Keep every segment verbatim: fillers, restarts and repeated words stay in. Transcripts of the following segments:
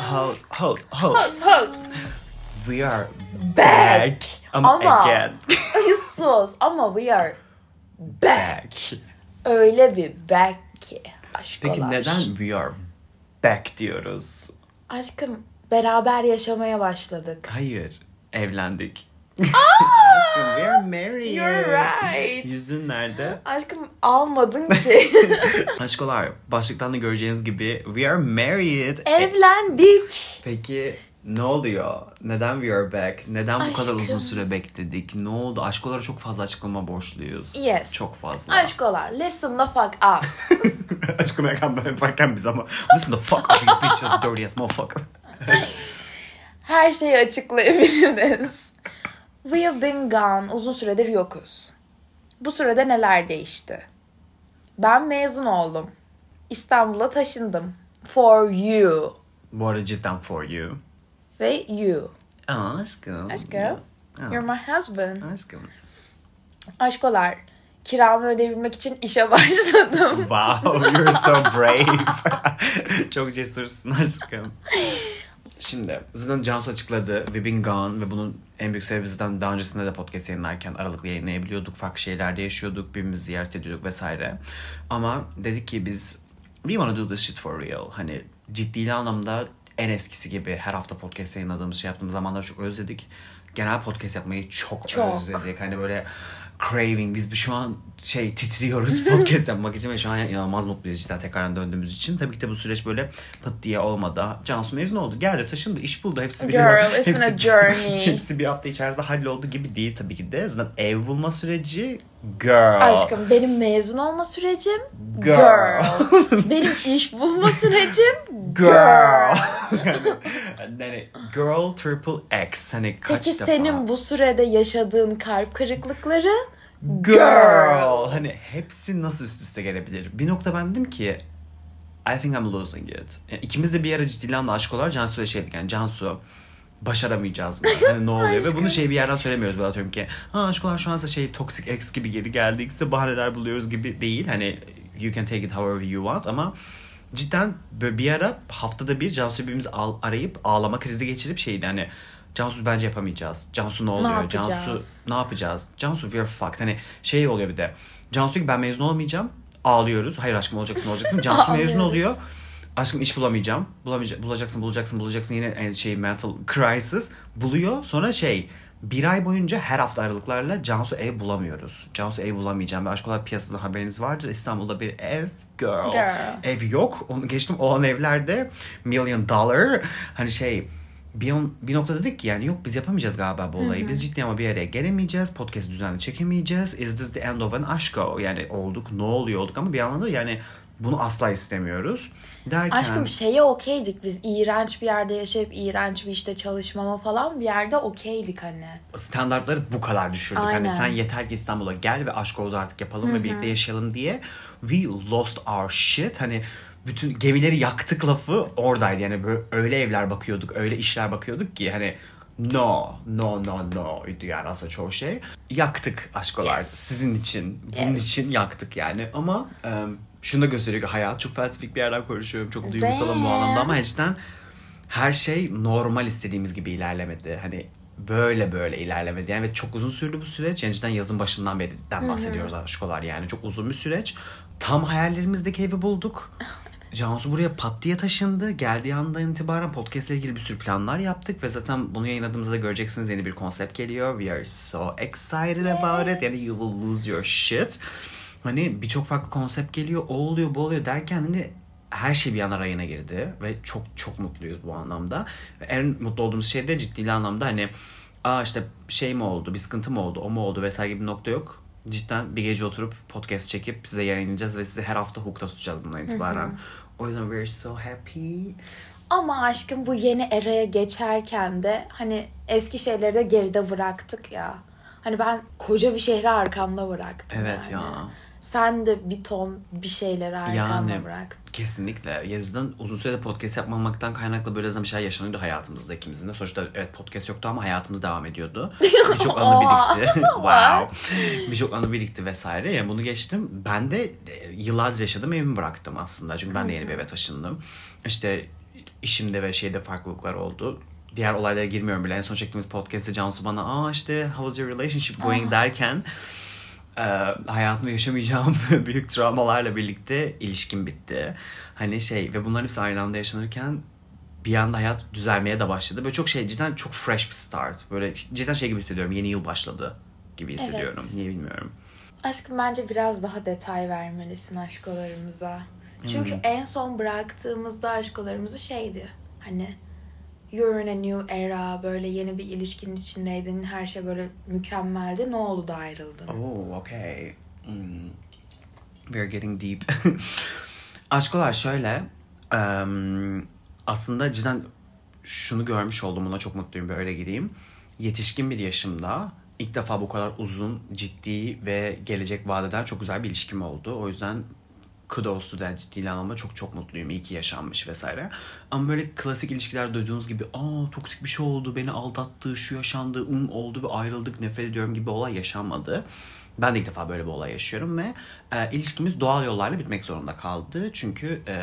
Host, host, host. Host, host. We are Back. back. Ama, Ama again. sus ama we are back. Back. Öyle bir back ki aşkolar. Peki neden we are back diyoruz? Aşkım beraber yaşamaya başladık. Hayır, evlendik. Aşkım, we are married. You're right. Yüzün nerede? Aşkım almadın ki. Aşkolar, başlıktan da göreceğiniz gibi we are married. Evlendik. Peki ne oluyor? Neden we are back? Neden bu Aşkım. kadar uzun süre bekledik? Ne oldu? Aşkolara çok fazla açıklama borçluyuz. Yes. Çok fazla. Aşkolar listen the fuck up. Aşkım yakan ben yaparken biz ama listen the fuck up you bitches dirty ass motherfucker. Her şeyi açıklayabiliriz. We have been gone. Uzun süredir yokuz. Bu sürede neler değişti? Ben mezun oldum. İstanbul'a taşındım. For you. Bu arada cidden for you. Ve you. Aa aşkım. Aşkım. Aa, You're my husband. aşkım. Aşkolar. Kiramı ödeyebilmek için işe başladım. Wow, you're so brave. Çok cesursun aşkım. Şimdi zaten Cansu açıkladı. We've been gone ve bunun en büyük sebebi zaten daha öncesinde de podcast yayınlarken aralıklı yayınlayabiliyorduk. Farklı şehirlerde yaşıyorduk. Birbirimizi ziyaret ediyorduk vesaire. Ama dedik ki biz we wanna do this shit for real. Hani ciddi anlamda en eskisi gibi her hafta podcast yayınladığımız şey yaptığımız zamanları çok özledik. Genel podcast yapmayı çok, Çok. özledik. Hani böyle craving. Biz şu an şey titriyoruz podcast yapmak için ve şu an inanılmaz mutluyuz cidden tekrardan döndüğümüz için. Tabii ki de bu süreç böyle pıt diye olmadı. Cansu mezun oldu. Geldi, taşındı, iş buldu. Hepsi bir Girl, it's been a journey. Hepsi bir hafta içerisinde halloldu gibi değil tabii ki de. Zaten ev bulma süreci girl. Aşkım benim mezun olma sürecim Girl. girl. Benim iş bulma sürecim Girl. Yani girl triple X. Hani kaç Peki defa. senin bu sürede yaşadığın kalp kırıklıkları? Girl. Hani hepsi nasıl üst üste gelebilir? Bir nokta ben dedim ki I think I'm losing it. Yani ikimiz de bir ara ciddi anlamda aşkolar. Cansu'ya şey dedik yani Cansu başaramayacağız mı? Hani ne oluyor? Ve bunu şey bir yerden söylemiyoruz. Böyle atıyorum ki ha aşkolar şu an şey toxic ex gibi geri geldik. Size bahaneler buluyoruz gibi değil. Hani you can take it however you want ama cidden böyle bir ara haftada bir Cansu'yu birbirimizi arayıp ağlama krizi geçirip şeydi hani Cansu bence yapamayacağız. Cansu ne oluyor? Ne Cansu ne yapacağız? Cansu we are fucked. Hani şey oluyor bir de. Cansu diyor ki ben mezun olamayacağım. Ağlıyoruz. Hayır aşkım olacaksın olacaksın. Cansu mezun oluyor. Aşkım iş bulamayacağım. Bulamayacak, bulacaksın bulacaksın bulacaksın. Yine şey mental crisis. Buluyor. Sonra şey bir ay boyunca her hafta aralıklarla Cansu ev bulamıyoruz. Cansu ev bulamayacağım. Ve aşk olarak piyasada haberiniz vardır. İstanbul'da bir ev girl. Girl. Ev yok. Onu geçtim. Olan evlerde million dollar. Hani şey bir, bir nokta dedik ki yani yok biz yapamayacağız galiba bu olayı. Hı hı. Biz ciddi ama bir araya gelemeyeceğiz. Podcast düzenli çekemeyeceğiz. Is this the end of an aşko? Yani olduk ne oluyor olduk ama bir yandan da yani bunu asla istemiyoruz. Derken... Aşkım şeye okeydik biz. İğrenç bir yerde yaşayıp iğrenç bir işte çalışmama falan bir yerde okeydik hani. Standartları bu kadar düşürdük. Aynen. Hani sen yeter ki İstanbul'a gel ve aşk oluz artık yapalım Hı-hı. ve birlikte yaşayalım diye. We lost our shit. Hani bütün gemileri yaktık lafı oradaydı. Yani böyle öyle evler bakıyorduk, öyle işler bakıyorduk ki hani no, no, no, no idi yani aslında çoğu şey. Yaktık aşkolar. Yes. Sizin için, bunun yes. için yaktık yani. Ama um, şunu da gösteriyor ki hayat çok felsefik bir yerden konuşuyorum. Çok duygusalım bu anlamda ama cidden her şey normal istediğimiz gibi ilerlemedi. Hani böyle böyle ilerlemedi yani ve çok uzun sürdü bu süreç. Yani cidden yazın başından beri'den bahsediyoruz aşkolar yani. Çok uzun bir süreç. Tam hayallerimizdeki evi bulduk. Cansu buraya pat diye taşındı. Geldiği andan itibaren podcast ile ilgili bir sürü planlar yaptık ve zaten bunu yayınladığımızda da göreceksiniz yeni bir konsept geliyor. We are so excited about it. Yani you will lose your shit. Hani birçok farklı konsept geliyor. O oluyor, bu oluyor derken hani her şey bir yana rayına girdi ve çok çok mutluyuz bu anlamda. Ve en mutlu olduğumuz şey de ciddi anlamda hani aa işte şey mi oldu, bir sıkıntı mı oldu, o mu oldu vesaire gibi bir nokta yok. Cidden bir gece oturup podcast çekip size yayınlayacağız ve sizi her hafta hook'ta tutacağız bundan itibaren. Hı hı. O yüzden we're so happy. Ama aşkım bu yeni eraya geçerken de hani eski şeyleri de geride bıraktık ya. Hani ben koca bir şehri arkamda bıraktım. Evet yani. ya. Sen de bir ton bir şeyleri arkamda yani, bıraktın. Kesinlikle. Yazıdan uzun sürede podcast yapmamaktan kaynaklı böyle bir şeyler yaşanıyordu hayatımızda ikimizin de. Sonuçta evet podcast yoktu ama hayatımız devam ediyordu. Birçok anı birikti. Wow. Birçok anı birikti vesaire. Yani bunu geçtim. Ben de yıllardır yaşadığım evimi bıraktım aslında. Çünkü ben de yeni bir eve taşındım. İşte işimde ve şeyde farklılıklar oldu. Diğer olaylara girmiyorum bile. En son çektiğimiz podcast'te Cansu bana aa işte how was your relationship going Aa. derken e, hayatımda yaşamayacağım büyük travmalarla birlikte ilişkim bitti. Hani şey ve bunların hepsi aynı anda yaşanırken bir anda hayat düzelmeye de başladı. Böyle çok şey cidden çok fresh bir start. Böyle cidden şey gibi hissediyorum. Yeni yıl başladı gibi hissediyorum. Evet. Niye bilmiyorum. Aşkım bence biraz daha detay vermelisin aşkolarımıza. Çünkü hmm. en son bıraktığımızda aşkolarımızı şeydi. Hani you're in a new era, böyle yeni bir ilişkinin içindeydin. Her şey böyle mükemmeldi. Ne oldu da ayrıldın? Oh, okay. Mm. We're getting deep. Aşkolar şöyle. Um, aslında cidden şunu görmüş oldum. Buna çok mutluyum. Böyle gireyim. Yetişkin bir yaşımda ilk defa bu kadar uzun, ciddi ve gelecek vaat eden çok güzel bir ilişkim oldu. O yüzden kudos to that, ciddi anlamda çok çok mutluyum. İyi ki yaşanmış vesaire. Ama böyle klasik ilişkiler duyduğunuz gibi aa toksik bir şey oldu, beni aldattı, şu yaşandı, um oldu ve ayrıldık, nefret ediyorum gibi olay yaşanmadı. Ben de ilk defa böyle bir olay yaşıyorum ve e, ilişkimiz doğal yollarla bitmek zorunda kaldı. Çünkü e,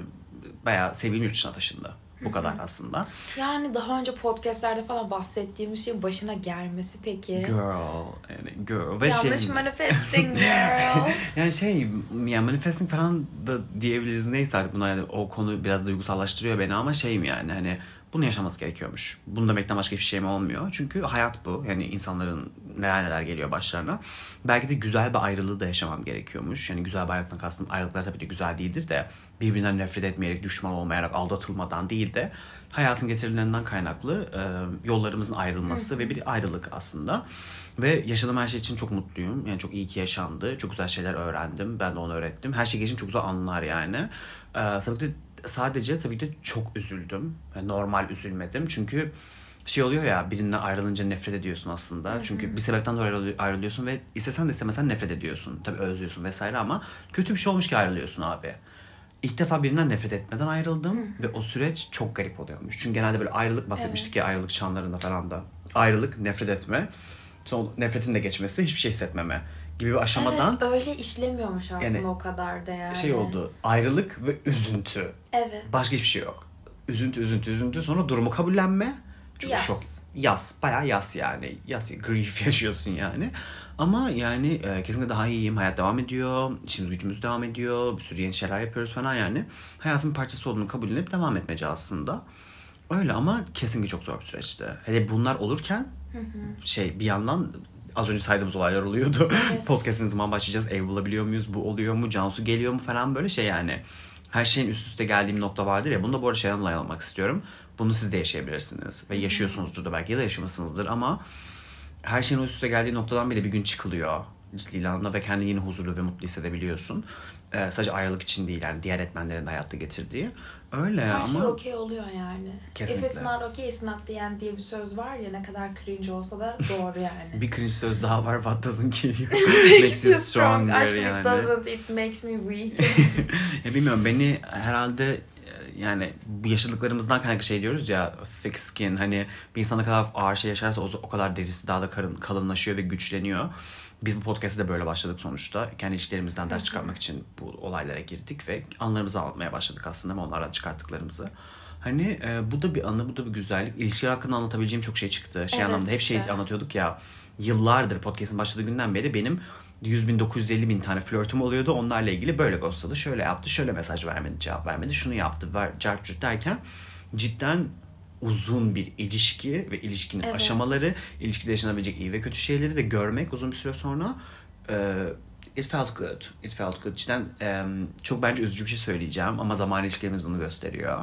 bayağı sevgilim yurt dışına taşındı. Bu kadar aslında. Yani daha önce podcastlerde falan bahsettiğimiz şeyin başına gelmesi peki. Girl. Yani girl. Ve yanlış şey, manifesting girl. yani şey yani manifesting falan da diyebiliriz. Neyse artık bunlar yani o konu biraz duygusallaştırıyor beni ama şeyim yani hani bunu yaşaması gerekiyormuş. Bunu demekten başka bir şeyim olmuyor. Çünkü hayat bu. Yani insanların neler neler geliyor başlarına. Belki de güzel bir ayrılığı da yaşamam gerekiyormuş. Yani güzel bir ayrılıktan kastım ayrılıklar tabii ki güzel değildir de birbirinden nefret etmeyerek, düşman olmayarak, aldatılmadan değil de hayatın getirilerinden kaynaklı e, yollarımızın ayrılması ve bir ayrılık aslında. Ve yaşadığım her şey için çok mutluyum. Yani çok iyi ki yaşandı. Çok güzel şeyler öğrendim. Ben de onu öğrettim. Her şey geçim çok güzel anılar yani. E, sadece, sadece tabii ki de çok üzüldüm. Yani normal üzülmedim. Çünkü şey oluyor ya, birinden ayrılınca nefret ediyorsun aslında. Hı-hı. Çünkü bir sebepten dolayı ayrılıyorsun ve istesen de istemesen nefret ediyorsun. Tabii özlüyorsun vesaire ama kötü bir şey olmuş ki ayrılıyorsun abi. İlk defa birinden nefret etmeden ayrıldım. Hı-hı. Ve o süreç çok garip oluyormuş. Çünkü genelde böyle ayrılık bahsetmiştik evet. ya ayrılık çanlarında falan da. Ayrılık, nefret etme. Sonra nefretin de geçmesi, hiçbir şey hissetmeme gibi bir aşamadan. Evet, öyle işlemiyormuş aslında yani, o kadar da yani. Şey oldu, ayrılık ve üzüntü. Evet. Başka hiçbir şey yok. Üzüntü, üzüntü, üzüntü. Sonra durumu kabullenme. Çünkü yas. şok. Yas. Bayağı yas yani. Yas, grief yaşıyorsun yani. Ama yani e, kesinlikle daha iyiyim. Hayat devam ediyor. İşimiz gücümüz devam ediyor. Bir sürü yeni şeyler yapıyoruz falan yani. Hayatın bir parçası olduğunu kabullenip devam etmece aslında. Öyle ama kesinlikle çok zor bir süreçti. Hele bunlar olurken hı hı. şey bir yandan az önce saydığımız olaylar oluyordu. Evet. Podcast'ın ne zaman başlayacağız? Ev bulabiliyor muyuz? Bu oluyor mu? Cansu geliyor mu falan böyle şey yani. Her şeyin üst üste geldiği bir nokta vardır ya. Bunu da bu arada şeyden dolayı almak istiyorum. Bunu siz de yaşayabilirsiniz. Ve yaşıyorsunuzdur da belki ya da yaşamışsınızdır ama her şeyin üst üste geldiği noktadan bile bir gün çıkılıyor. Ciddi anlamda ve kendini yine huzurlu ve mutlu hissedebiliyorsun. Ee, sadece ayrılık için değil yani diğer etmenlerin de hayatta getirdiği. Öyle her ama... şey okey oluyor yani. Kesinlikle. If it's not okay, it's not the end diye bir söz var ya, ne kadar cringe olsa da doğru yani. Bir cringe söz daha var. What doesn't kill you makes you stronger Aşkım yani. It doesn't, it makes me weak. ya bilmiyorum, beni herhalde yani bu yaşadıklarımızdan kaynaklı şey diyoruz ya, thick skin, hani bir insan ne kadar ağır şey yaşarsa o, o kadar derisi daha da karın, kalınlaşıyor ve güçleniyor. Biz bu podcast'te de böyle başladık sonuçta. Kendi ilişkilerimizden ders çıkarmak için bu olaylara girdik ve anılarımızı anlatmaya başladık aslında ama onlardan çıkarttıklarımızı. Hani e, bu da bir anı, bu da bir güzellik. İlişkiler hakkında anlatabileceğim çok şey çıktı. Şey evet, anlamda hep şey işte. Anlatıyorduk ya, yıllardır podcast'ın başladığı günden beri benim yüz bin dokuz yüz elli bin tane flörtüm oluyordu. Onlarla ilgili böyle ghostladı, şöyle yaptı, şöyle mesaj vermedi, cevap vermedi, şunu yaptı, ver, cart derken cidden uzun bir ilişki ve ilişkinin evet. aşamaları, ilişkide yaşanabilecek iyi ve kötü şeyleri de görmek uzun bir süre sonra uh, it felt good. It felt good. Cidden um, çok bence üzücü bir şey söyleyeceğim ama zaman ilişkilerimiz bunu gösteriyor.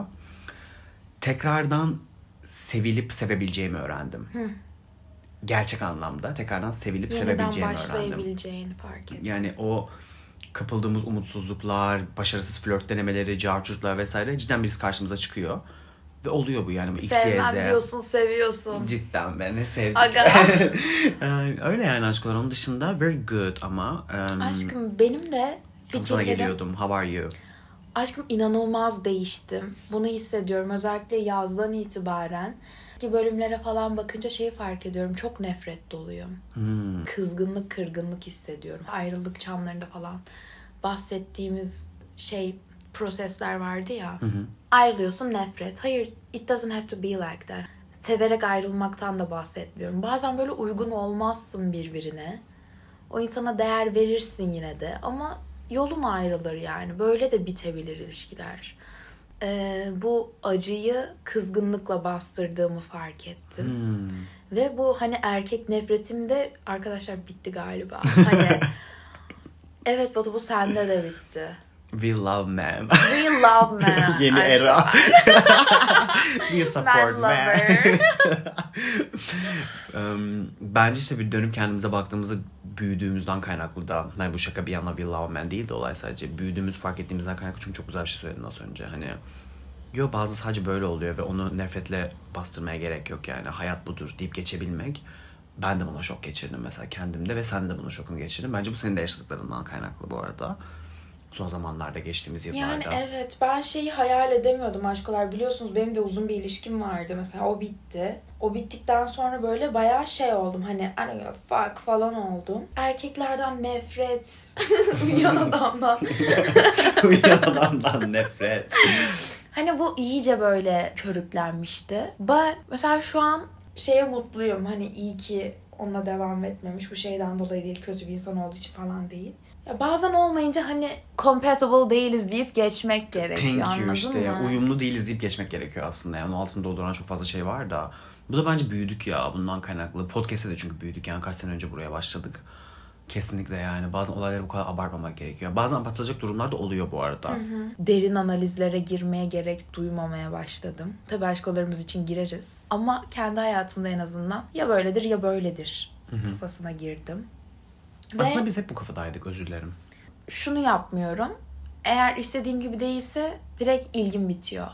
Tekrardan sevilip sevebileceğimi öğrendim. Hı. Gerçek anlamda tekrardan sevilip yeniden sevebileceğimi öğrendim. Yeniden başlayabileceğini fark ettim. Yani o kapıldığımız umutsuzluklar, başarısız flört denemeleri, carçurtlar vesaire cidden birisi karşımıza çıkıyor. Ve oluyor bu yani. Sevmem diyorsun, seviyorsun. Cidden be, ne sevdik. Aga. Öyle yani aşklar. Onun dışında very good ama. Um, Aşkım benim de fikirlerim. Sana geliyordum. How are you? Aşkım inanılmaz değiştim. Bunu hissediyorum. Özellikle yazdan itibaren. Ki bölümlere falan bakınca şeyi fark ediyorum. Çok nefret doluyum. Hmm. Kızgınlık, kırgınlık hissediyorum. Ayrılık çanlarında falan bahsettiğimiz şey prosesler vardı ya. Hı hı. Ayrılıyorsun, nefret. Hayır, it doesn't have to be like that. Severek ayrılmaktan da bahsetmiyorum. Bazen böyle uygun olmazsın birbirine. O insana değer verirsin yine de. Ama yolun ayrılır yani. Böyle de bitebilir ilişkiler. Ee, bu acıyı kızgınlıkla bastırdığımı fark ettim. Hmm. Ve bu hani erkek nefretim de arkadaşlar bitti galiba. Hani evet Batu, bu sende de bitti. We love men. We love men. Yeni Aşkım. era. We support men. um, bence işte bir dönüp kendimize baktığımızda büyüdüğümüzden kaynaklı da. Hani bu şaka bir yana we love men değil de olay sadece büyüdüğümüz fark ettiğimizden kaynaklı. Çünkü çok güzel bir şey söyledin az önce. Hani yo bazı sadece böyle oluyor ve onu nefretle bastırmaya gerek yok yani. Hayat budur deyip geçebilmek. Ben de buna şok geçirdim mesela kendimde ve sen de buna şokunu geçirdin. Bence bu senin de yaşadıklarından kaynaklı bu arada. Son zamanlarda, geçtiğimiz yıllarda. Yani evet, ben şeyi hayal edemiyordum aşkolar. Biliyorsunuz benim de uzun bir ilişkim vardı mesela, o bitti. O bittikten sonra böyle bayağı şey oldum, hani I don't give a fuck falan oldum. Erkeklerden nefret, uyuyan adamdan. Uyuyan adamdan nefret. Hani bu iyice böyle körüklenmişti. But mesela şu an şeye mutluyum, hani iyi ki onunla devam etmemiş. Bu şeyden dolayı değil, kötü bir insan olduğu için falan değil. Ya bazen olmayınca hani compatible değiliz deyip geçmek gerekiyor. Thank you işte. Mı? Yani uyumlu değiliz deyip geçmek gerekiyor aslında. Yani onun altında dolduran çok fazla şey var da. Bu da bence büyüdük ya bundan kaynaklı. Podcast'te de çünkü büyüdük. Yani kaç sene önce buraya başladık. Kesinlikle yani. Bazen olayları bu kadar abartmamak gerekiyor. Bazen abartılacak durumlar da oluyor bu arada. Hı hı. Derin analizlere girmeye gerek duymamaya başladım. Tabii aşkolarımız için gireriz. Ama kendi hayatımda en azından ya böyledir ya böyledir Hı hı. kafasına girdim. Aslında Ve biz hep bu kafadaydık, özür dilerim. şunu yapmıyorum. Eğer istediğim gibi değilse direkt ilgim bitiyor.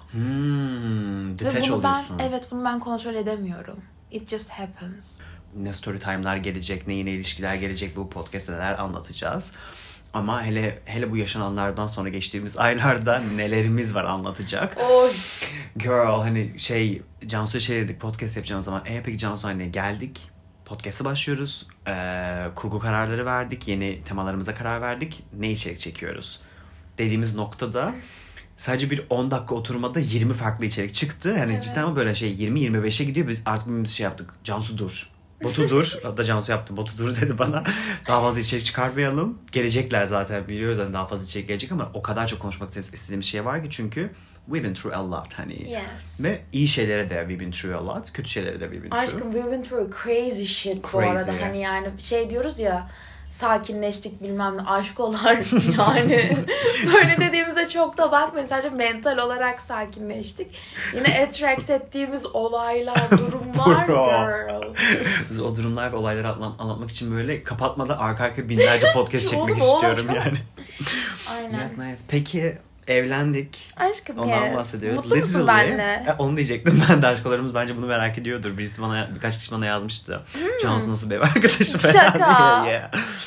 Hmm, Ve detach bunu oluyorsun. ben, evet bunu ben kontrol edemiyorum. It just happens. Ne story time'lar gelecek, ne yine ilişkiler gelecek, bu podcast'te neler anlatacağız. Ama hele hele bu yaşananlardan sonra geçtiğimiz aylarda nelerimiz var anlatacak. Oy. Girl hani şey Cansu'ya şey dedik, podcast yapacağımız zaman. E peki Cansu anne geldik. Podcast'a başlıyoruz. Ee, kurgu kararları verdik. Yeni temalarımıza karar verdik. Ne içerik çekiyoruz? Dediğimiz noktada sadece bir on dakika oturmada yirmi farklı içerik çıktı. Yani Evet. cidden ama böyle şey yirmi yirmi beşe gidiyor. Biz artık bir şey yaptık. Cansu dur. Batu dur. Hatta Cansu yaptı. Batu dur dedi bana. Daha fazla içerik çıkarmayalım. Gelecekler zaten biliyoruz. Hani daha fazla içerik gelecek ama o kadar çok konuşmak istediğimiz şey var ki çünkü we've been through a lot hani. Yes. Ve iyi şeylere de we've been through a lot. Kötü şeylere de we've been through. Aşkım we've been through crazy shit bu Crazy. arada. Hani yani şey diyoruz ya, sakinleştik bilmem ne, aşkolar yani. Böyle dediğimize çok da bakmayın. Sadece mental olarak sakinleştik. Yine attract ettiğimiz olaylar, durumlar girl. Biz o durumlar ve olayları anlat- anlatmak için böyle kapatmadan arka arkaya binlerce podcast çekmek Oğlum, istiyorum oğlum. yani. Aynen. Yes, nice. Peki evlendik. Aşkım Ondan yes. bahsediyoruz. Mutlu musun Literally, benimle? e, onu diyecektim ben de, aşkolarımız bence bunu merak ediyordur. Birisi bana, birkaç kişi bana yazmıştı. Hmm. Cansu nasıl bir ev arkadaşı falan Şaka. diye. Yeah.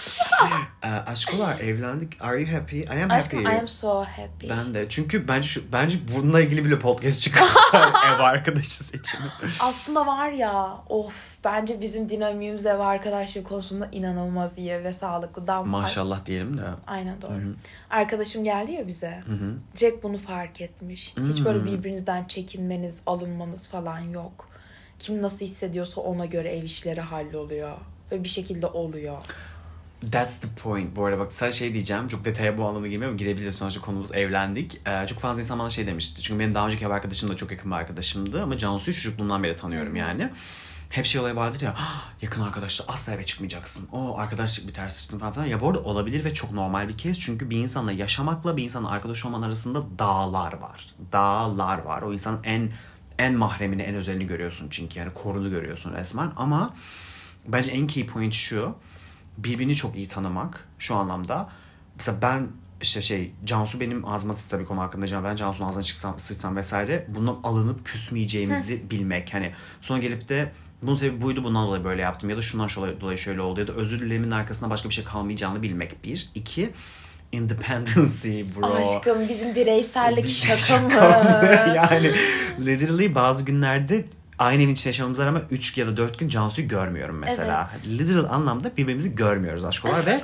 e, aşkolar evlendik. Are you happy? I am Aşkım happy. I am so happy. Ben de. Çünkü bence şu, bence bununla ilgili bile podcast çıkar. Ev arkadaşı seçimi. Aslında var ya, of, bence bizim dinamiğimiz ev arkadaşlığı konusunda inanılmaz iyi ve sağlıklı. Daha Maşallah diyelim de. Aynen doğru. Hı-hı. Arkadaşım geldi ya bize. Hı-hı. Direkt bunu fark etmiş. Hiç Hı-hı. böyle birbirinizden çekinmeniz, alınmanız falan yok. Kim nasıl hissediyorsa ona göre ev işleri halloluyor. Ve bir şekilde oluyor. That's the point. Bu arada bak sen şey diyeceğim. Çok detaya bu anlamda girmiyorum. Girebiliriz, sonuçta konumuz evlendik. Ee, çok fazla insan bana şey demişti. Çünkü benim daha önceki ev arkadaşım da çok yakın bir arkadaşımdı. Ama Cansu'yu çocukluğumdan beri tanıyorum hmm. yani. Hep şey olay vardır ya. Yakın arkadaşla asla eve çıkmayacaksın. O arkadaşlık biter sıçtın falan filan. Ya bu arada olabilir ve çok normal bir kez. Çünkü bir insanla yaşamakla bir insanla arkadaş olman arasında dağlar var. Dağlar var. O insanın en en mahremini, en özelini görüyorsun çünkü. Yani korunu görüyorsun resmen. Ama bence en key point şu. Birbirini çok iyi tanımak şu anlamda. Mesela ben işte şey Cansu benim ağzıma sıçsa bir konu hakkında, canım ben Cansu'nun ağzına çıksam, sıçsam vesaire bundan alınıp küsmeyeceğimizi Hı. bilmek. Hani sonra gelip de bunun sebebi buydu, bundan dolayı böyle yaptım ya da şundan dolayı şöyle oldu ya da özür dilerimin arkasında başka bir şey kalmayacağını bilmek bir. İki, independency bro. Aşkım bizim bireysellik şaka, şaka mı? Yani literally bazı günlerde aynı evin içinde yaşamamıza rağmen üç ya da dört gün Cansu'yu görmüyorum mesela. Evet. Literal anlamda birbirimizi görmüyoruz aşkolar ve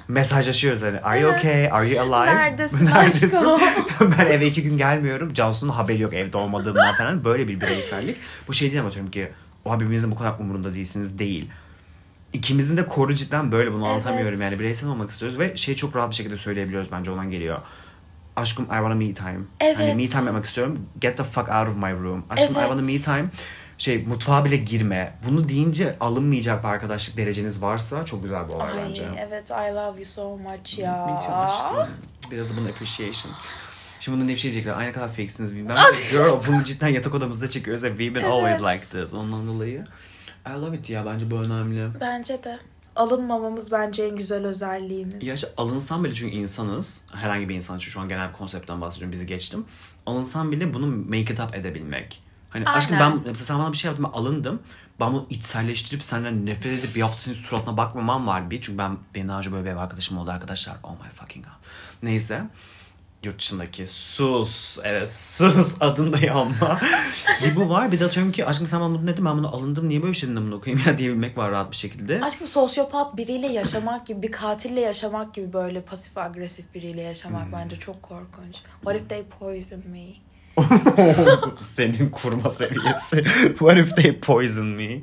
Mesajlaşıyoruz hani. Are you okay? Are you alive? Neredesin, aşkım? Ben eve iki gün gelmiyorum. Cansu'nun haberi yok evde olmadığımdan falan. Böyle bir bireysellik. Bu şey değil atıyorum ki o birbirinizin bu kadar umurunda değilsiniz değil. İkimizin de koru cidden böyle, bunu anlatamıyorum. Evet. Yani bireysel olmak istiyoruz ve şey çok rahat bir şekilde söyleyebiliyoruz bence, olan geliyor. Aşkım I wanna me time. Evet. Hani me time yapmak istiyorum. Get the fuck out of my room. Aşkım evet. I wanna me time. Şey, mutfağa bile girme. Bunu deyince alınmayacak bir arkadaşlık dereceniz varsa çok güzel bir olay Ay, bence. Evet, I love you so much ya. Me too aşkım. Biraz da bunun appreciation. Şimdi bunun ne bir şey diyecekler. Aynı kadar fakesiniz bilmem. Girl, bunu cidden yatak odamızda çekiyoruz ve we've been evet. always like this. Ondan dolayı I love it ya. Bence bu önemli. Bence de. Alınmamamız bence en güzel özelliğimiz. Ya işte alınsam bile, çünkü insanız. Herhangi bir insan için, şu an genel bir konseptten bahsediyorum. Bizi geçtim. Alınsam bile bunu make it up edebilmek. Hani Aynen. Aşkım ben mesela sen bana bir şey yaptın, ben alındım. Ben bunu içselleştirip senden nefret edip bir hafta senin suratına bakmamam var bir. Çünkü ben benim daha önce böyle bir ev arkadaşım oldu arkadaşlar. Oh my fucking god. Neyse. Yurt dışındaki sus. Evet sus adında yanma. Bir bu var. Bir de atıyorum ki aşkım sen bana bunu dedin, ben bunu alındım. Niye böyle bir şeyden bunu okuyayım ya diyebilmek var rahat bir şekilde. Aşkım sosyopat biriyle yaşamak gibi, bir katille yaşamak gibi, böyle pasif agresif biriyle yaşamak hmm. bence çok korkunç. What if they poison me? Senin kurma seviyesi. What if they poison me?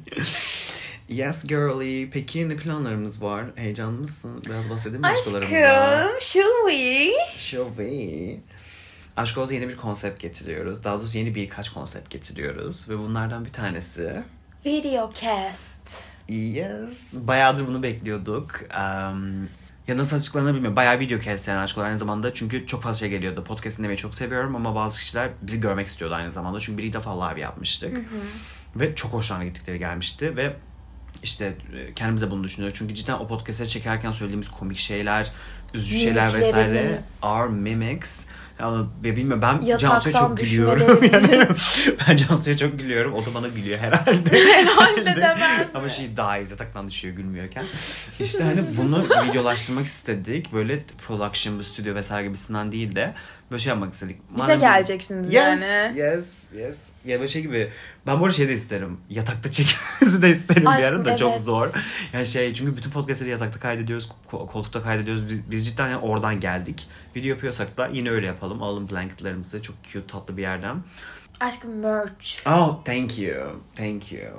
Yes girly. Peki ne planlarımız var? Heyecanlı mısın? Biraz bahsedelim mi aşklarımıza? Aşkım, should we? Should we? Aşkoz yeni bir konsept getiriyoruz. Daha doğrusu yeni birkaç konsept getiriyoruz. Ve bunlardan bir tanesi... Videocast. Yes. Bayağıdır bunu bekliyorduk. Um, ya nasıl açıklanır bilmiyorum. Bayağı videocast yani aşkolar aynı zamanda. Çünkü çok fazla şey geliyordu. Podcast dinlemeyi çok seviyorum ama bazı kişiler bizi görmek istiyordu aynı zamanda. Çünkü bir ilk defa live yapmıştık. Hı hı. Ve çok hoşlarına gittikleri gelmişti. Ve işte kendimize bunu düşünüyoruz. Çünkü cidden o podcast'leri çekerken söylediğimiz komik şeyler, üzücü şeyler vesaire are mimics. Yani bilmiyorum, ben Cansu'ya çok gülüyorum. Yani, ben Cansu'ya çok gülüyorum. O da bana gülüyor herhalde. Herhalde demez Ama şey dies, yataktan düşüyor gülmüyorken. İşte hani bunu videolaştırmak istedik. Böyle production, bir stüdyo vesaire gibisinden değil de böyle şey yapmak istedik. Bize Madem geleceksiniz yes, yani. Yes, yes. Ya böyle şey gibi. Ben bu arada şey de isterim. Yatakta çekmemizi de isterim bir ara da evet. Çok zor. Yani şey, çünkü bütün podcastları yatakta kaydediyoruz, koltukta kaydediyoruz. Biz, biz cidden yani oradan geldik. Video yapıyorsak da yine öyle yapalım. Alalım blanketlerimizi çok cute, tatlı bir yerden. Aşkım merch. Oh, thank you. Thank you.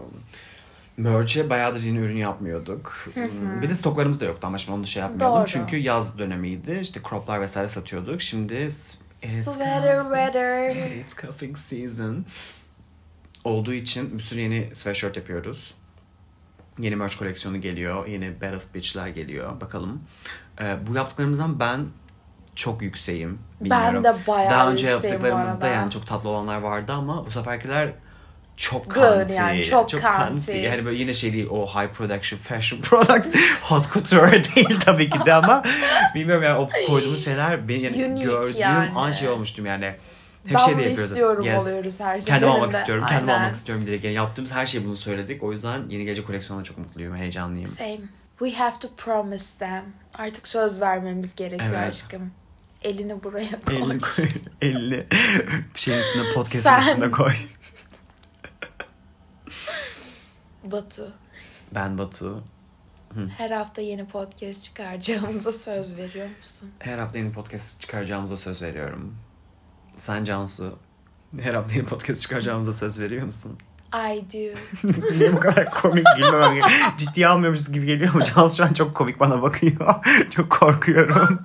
Merch'e bayağıdır yeni ürün yapmıyorduk. Bir de stoklarımız da yoktu ama şimdi onu da şey yapmıyordum. Doğru. Çünkü yaz dönemiydi. İşte croplar vesaire satıyorduk. Şimdi it's sweater weather. It's cuffing season. Olduğu için bir sürü yeni sweatshirt yapıyoruz. Yeni merch koleksiyonu geliyor. Yeni Badass Bitch'ler geliyor. Bakalım. Ee, bu yaptıklarımızdan ben çok yükseğim. Bilmiyorum. Ben de bayağı Daha önce yükseğim yaptıklarımızda yani çok tatlı olanlar vardı ama bu seferkiler çok Good, kanti. yani çok, çok kanti. kanti. Yani böyle yine şey değil, o high production fashion products. Hot couture değil tabii ki de ama bilmiyorum yani o koyduğumuz şeyler beni yani Unique gördüğüm yani. An şey olmuştum yani. Hep ben şey bunu yapıyordum. istiyorum yes. oluyoruz her seferinde. Kendim almak istiyorum. Kendim Aynen. almak istiyorum direkt. Yani yaptığımız her şeyi bunu söyledik. O yüzden yeni gelecek koleksiyonuna çok mutluyum. Heyecanlıyım. Same. We have to promise them. Artık söz vermemiz gerekiyor evet. Aşkım. Elini buraya koy. Elini koy. Elini bir şeyin üstüne, podcast'ın üstüne koy. Batu. Ben Batu. Hı. Her hafta yeni podcast çıkaracağımıza söz veriyor musun? Her hafta yeni podcast çıkaracağımıza söz veriyorum. Sen Cansu, her hafta yeni podcast çıkaracağımıza söz veriyor musun? I do. Niye bu kadar komik gülmem? Ciddiye almıyormuşuz gibi geliyor ama Cansu şu an çok komik bana bakıyor. Çok korkuyorum.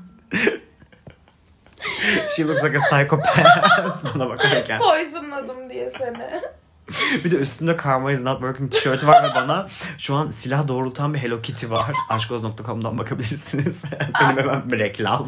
She looks like a psychopath bana bakarken. Poisonladım diye seni. Bir de üstünde Karma is not working tişörtü var ve bana şu an silah doğrultan bir Hello Kitty var. aşkoz nokta com'dan bakabilirsiniz. Benim hemen bir reklam.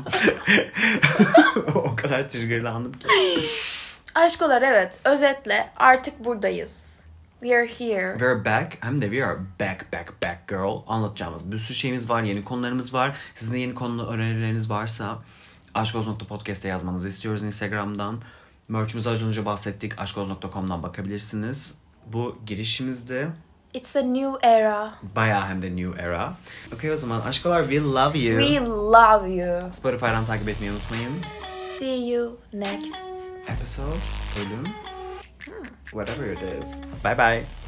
O kadar triggerlandım ki. Aşkolar evet. Özetle artık buradayız. We are here. We're back. Hem de we are back, back, back girl. Anlatacağımız bir sürü şeyimiz var. Yeni konularımız var. Sizin de yeni konu önerileriniz varsa aşkoz nokta podcast'e yazmanızı istiyoruz Instagram'dan. Merch'ümüzü az önce bahsettik. aşkoz nokta com'dan bakabilirsiniz. Bu girişimizde It's a new era. Bayağı hem de new era. Okay, o zaman aşkolar, we love you. We love you. Spotify'dan takip etmeyi unutmayın. See you next episode, bölüm, whatever it is. Bye bye.